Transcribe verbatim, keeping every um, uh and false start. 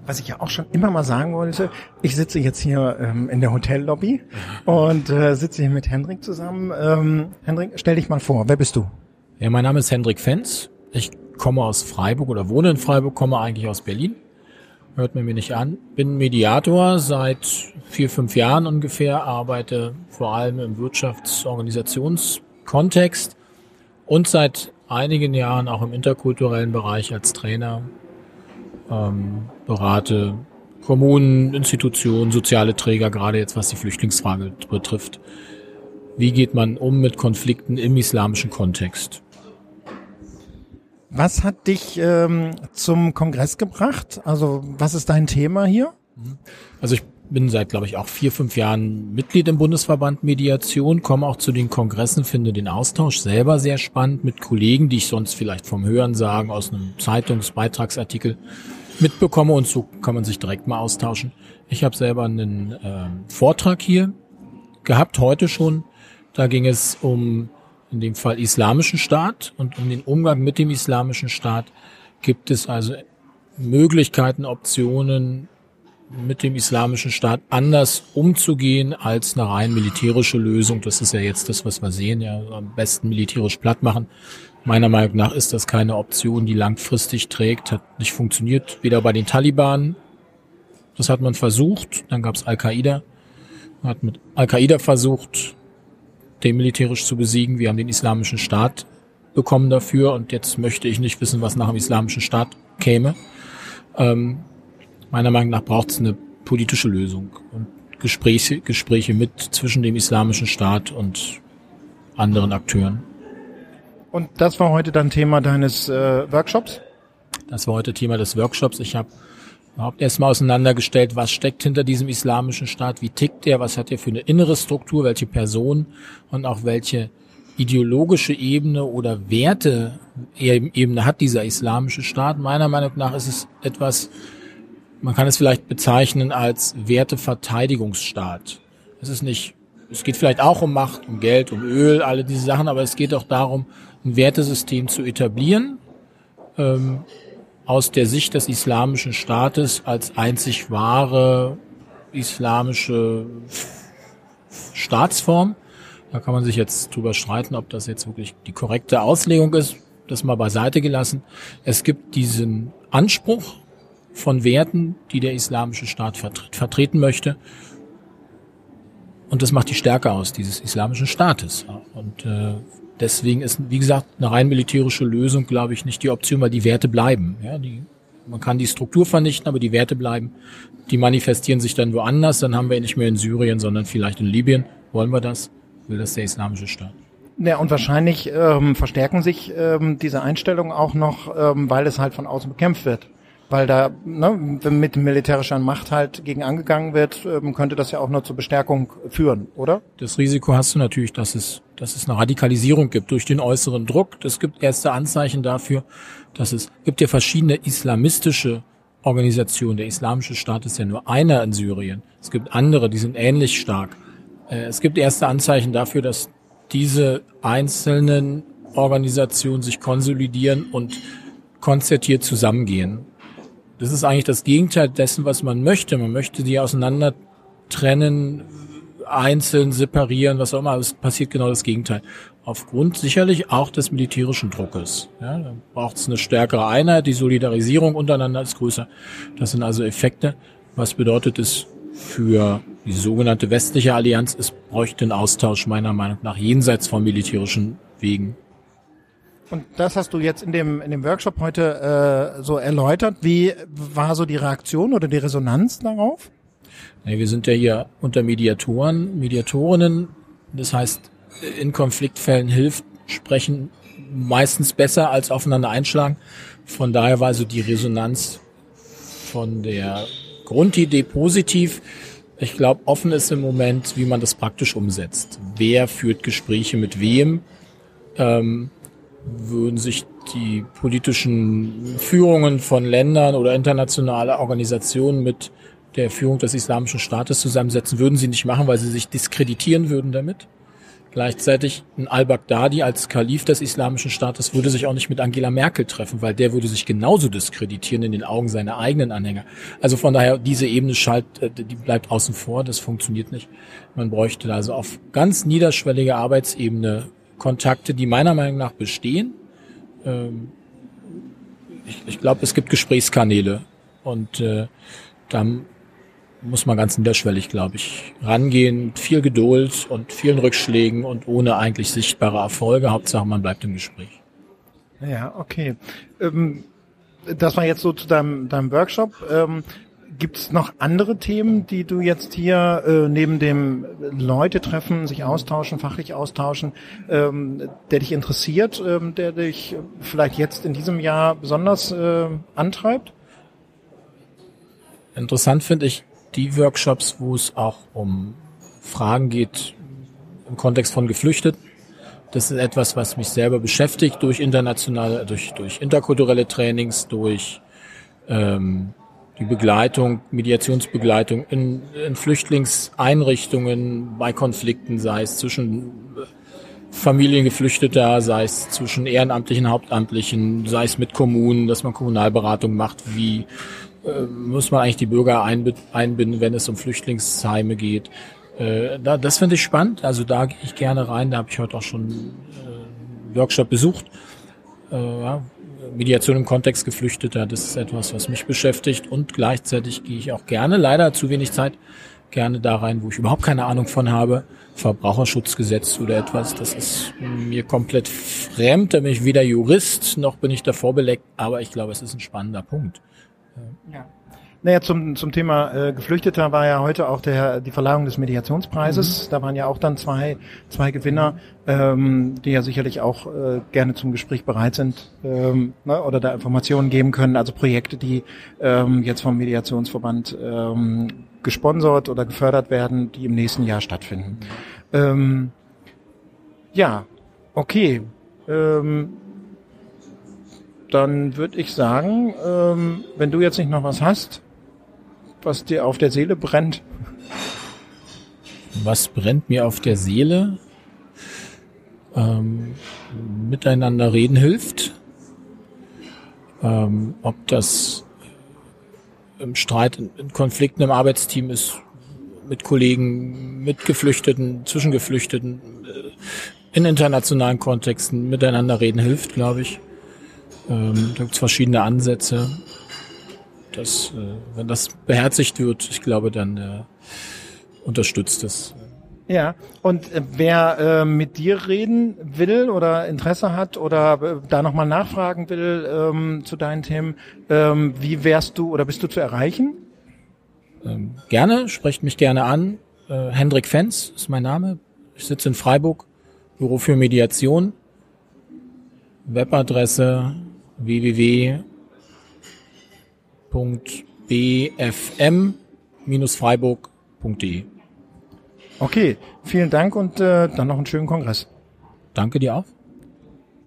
Was ich ja auch schon immer mal sagen wollte, ich sitze jetzt hier ähm, in der Hotellobby und äh, sitze hier mit Hendrik zusammen. Ähm, Hendrik, stell dich mal vor, wer bist du? Ja, mein Name ist Hendrik Fenz. Ich komme aus Freiburg oder wohne in Freiburg, komme eigentlich aus Berlin. Hört mir mir nicht an. Bin Mediator seit vier, fünf Jahren ungefähr, arbeite vor allem im Wirtschaftsorganisationskontext und seit einigen Jahren auch im interkulturellen Bereich als Trainer. Ähm, berate Kommunen, Institutionen, soziale Träger, gerade jetzt was die Flüchtlingsfrage betrifft. Wie geht man um mit Konflikten im islamischen Kontext? Was hat dich ähm, zum Kongress gebracht? Also was ist dein Thema hier? Also ich bin seit, glaube ich, auch vier, fünf Jahren Mitglied im Bundesverband Mediation, komme auch zu den Kongressen, finde den Austausch selber sehr spannend mit Kollegen, die ich sonst vielleicht vom Hörensagen aus einem Zeitungsbeitragsartikel mitbekomme, und so kann man sich direkt mal austauschen. Ich habe selber einen äh, Vortrag hier gehabt, heute schon. Da ging es um, in dem Fall, islamischen Staat und um den Umgang mit dem islamischen Staat. Gibt es also Möglichkeiten, Optionen, mit dem islamischen Staat anders umzugehen als eine rein militärische Lösung? Das ist ja jetzt das, was wir sehen, ja, am besten militärisch platt machen. Meiner Meinung nach ist das keine Option, die langfristig trägt, hat nicht funktioniert, weder bei den Taliban, das hat man versucht, dann gab es Al-Qaida, man hat mit Al-Qaida versucht, den militärisch zu besiegen, wir haben den islamischen Staat bekommen dafür, und jetzt möchte ich nicht wissen, was nach dem islamischen Staat käme. Ähm, meiner Meinung nach braucht es eine politische Lösung und Gespräche, Gespräche mit zwischen dem islamischen Staat und anderen Akteuren. Und das war heute dann Thema deines äh, Workshops? Das war heute Thema des Workshops. Ich habe überhaupt erstmal auseinandergestellt, was steckt hinter diesem islamischen Staat, wie tickt der, was hat er für eine innere Struktur, welche Person und auch welche ideologische Ebene oder Werte-Ebene hat dieser islamische Staat. Meiner Meinung nach ist es etwas, man kann es vielleicht bezeichnen als Werteverteidigungsstaat. Es ist nicht, es geht vielleicht auch um Macht, um Geld, um Öl, alle diese Sachen, aber es geht auch darum, ein Wertesystem zu etablieren, ähm, aus der Sicht des islamischen Staates als einzig wahre islamische Staatsform. Da kann man sich jetzt drüber streiten, ob das jetzt wirklich die korrekte Auslegung ist, das mal beiseite gelassen. Es gibt diesen Anspruch von Werten, die der islamische Staat vertre- vertreten möchte. Und das macht die Stärke aus, dieses islamischen Staates. Und äh, deswegen ist, wie gesagt, eine rein militärische Lösung, glaube ich, nicht die Option, weil die Werte bleiben. Ja, die, man kann die Struktur vernichten, aber die Werte bleiben. Die manifestieren sich dann woanders. Dann haben wir ihn nicht mehr in Syrien, sondern vielleicht in Libyen. Wollen wir das? Will das der islamische Staat? Ja, und wahrscheinlich ähm, verstärken sich ähm, diese Einstellungen auch noch, ähm, weil es halt von außen bekämpft wird. Weil da ne, mit militärischer Macht halt gegen angegangen wird, ähm, könnte das ja auch nur zur Bestärkung führen, oder? Das Risiko hast du natürlich, dass es, dass es eine Radikalisierung gibt durch den äußeren Druck. Es gibt erste Anzeichen dafür, dass es gibt ja verschiedene islamistische Organisationen. Der islamische Staat ist ja nur einer in Syrien. Es gibt andere, die sind ähnlich stark. Es gibt erste Anzeichen dafür, dass diese einzelnen Organisationen sich konsolidieren und konzertiert zusammengehen. Das ist eigentlich das Gegenteil dessen, was man möchte. Man möchte die auseinander trennen, einzeln separieren, was auch immer. Es passiert genau das Gegenteil. Aufgrund sicherlich auch des militärischen Druckes. Ja, da braucht es eine stärkere Einheit. Die Solidarisierung untereinander ist größer. Das sind also Effekte. Was bedeutet es für die sogenannte westliche Allianz? Es bräuchte einen Austausch meiner Meinung nach jenseits von militärischen Wegen. Und das hast du jetzt in dem in dem Workshop heute äh, so erläutert. Wie war so die Reaktion oder die Resonanz darauf? Ja, wir sind ja hier unter Mediatoren, Mediatorinnen. Das heißt, in Konfliktfällen hilft Sprechen meistens besser als aufeinander einschlagen. Von daher war also die Resonanz von der Grundidee positiv. Ich glaube, offen ist im Moment, wie man das praktisch umsetzt. Wer führt Gespräche mit wem? Ähm, würden sich die politischen Führungen von Ländern oder internationale Organisationen mit der Führung des islamischen Staates zusammensetzen, würden sie nicht machen, weil sie sich diskreditieren würden damit. Gleichzeitig ein al-Baghdadi als Kalif des Islamischen Staates würde sich auch nicht mit Angela Merkel treffen, weil der würde sich genauso diskreditieren in den Augen seiner eigenen Anhänger. Also von daher, diese Ebene schalt, die bleibt außen vor, das funktioniert nicht. Man bräuchte also auf ganz niederschwelliger Arbeitsebene Kontakte, die meiner Meinung nach bestehen. Ich, ich glaube, es gibt Gesprächskanäle und äh, da muss man ganz niederschwellig, glaube ich, rangehen, mit viel Geduld und vielen Rückschlägen und ohne eigentlich sichtbare Erfolge. Hauptsache, man bleibt im Gespräch. Ja, okay. Ähm, das war jetzt so zu deinem, deinem Workshop. Ähm, gibt es noch andere Themen, die du jetzt hier äh, neben dem Leute treffen, sich austauschen, fachlich austauschen, ähm, der dich interessiert, ähm, der dich vielleicht jetzt in diesem Jahr besonders äh, antreibt? Interessant finde ich die Workshops, wo es auch um Fragen geht im Kontext von Geflüchteten. Das ist etwas, was mich selber beschäftigt durch internationale, durch, durch interkulturelle Trainings, durch ähm, die Begleitung, Mediationsbegleitung in, in Flüchtlingseinrichtungen bei Konflikten, sei es zwischen Familiengeflüchteter, sei es zwischen ehrenamtlichen, hauptamtlichen, sei es mit Kommunen, dass man Kommunalberatung macht, wie äh, muss man eigentlich die Bürger einbinden, wenn es um Flüchtlingsheime geht. Äh, da, das finde ich spannend, also da gehe ich gerne rein, da habe ich heute auch schon äh, einen Workshop besucht. Äh, ja, Mediation im Kontext Geflüchteter, das ist etwas, was mich beschäftigt und gleichzeitig gehe ich auch gerne, leider zu wenig Zeit, gerne da rein, wo ich überhaupt keine Ahnung von habe, Verbraucherschutzgesetz oder etwas, das ist mir komplett fremd, da bin ich weder Jurist, noch bin ich davor belegt, aber ich glaube, es ist ein spannender Punkt. Ja. Naja, zum zum Thema äh, Geflüchteter war ja heute auch der die Verleihung des Mediationspreises. Mhm. Da waren ja auch dann zwei zwei Gewinner, ähm, die ja sicherlich auch äh, gerne zum Gespräch bereit sind, ähm, ne, oder da Informationen geben können. Also Projekte, die ähm, jetzt vom Mediationsverband ähm, gesponsert oder gefördert werden, die im nächsten Jahr stattfinden. Mhm. Ähm, ja, okay. Ähm, dann würde ich sagen, ähm, wenn du jetzt nicht noch was hast, was dir auf der Seele brennt. Was brennt mir auf der Seele? Ähm, miteinander reden hilft. Ähm, ob das im Streit, in, in Konflikten im Arbeitsteam ist, mit Kollegen, mit Geflüchteten, zwischen Geflüchteten, äh, in internationalen Kontexten miteinander reden hilft, glaube ich. Ähm, da gibt es verschiedene Ansätze. Das, äh, wenn das beherzigt wird, ich glaube, dann äh, unterstützt es. Ja, und äh, wer äh, mit dir reden will oder Interesse hat oder äh, da nochmal nachfragen will ähm, zu deinen Themen, ähm, wie wärst du oder bist du zu erreichen? Ähm, gerne, sprecht mich gerne an. Äh, Hendrik Fenz ist mein Name. Ich sitze in Freiburg, Büro für Mediation. Webadresse w w w punkt b f m Bindestrich freiburg punkt d e. Okay, vielen Dank und äh, dann noch einen schönen Kongress. Danke dir auch.